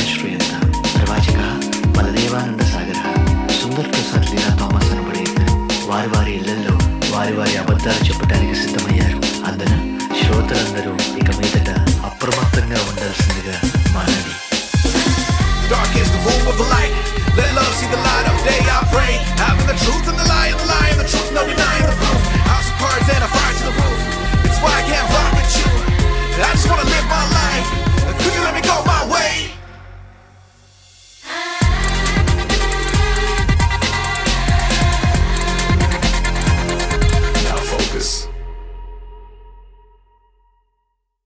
श्रूयन्तां प्रवाचकः बलदेवानन्दसागरः సుందర్ ప్రసాద్ లీలా థామస్ అనబడే ఇద్దరు వారి వారి ఇళ్లలో వారి వారి అబద్ధాలు చెప్పడానికి సిద్ధమయ్యారు. అందున శ్రోతలందరూ ఇక మీదట అప్రమత్తంగా ఉండాల్సిందిగా మనవి. Dark is the room of the light. Let love see the light of day. I pray, having the truth and the lie, and the lie and the truth, no denying the proof. House of cards and a fire to the roof. It's why I can't rock with you. I just wanna live my life.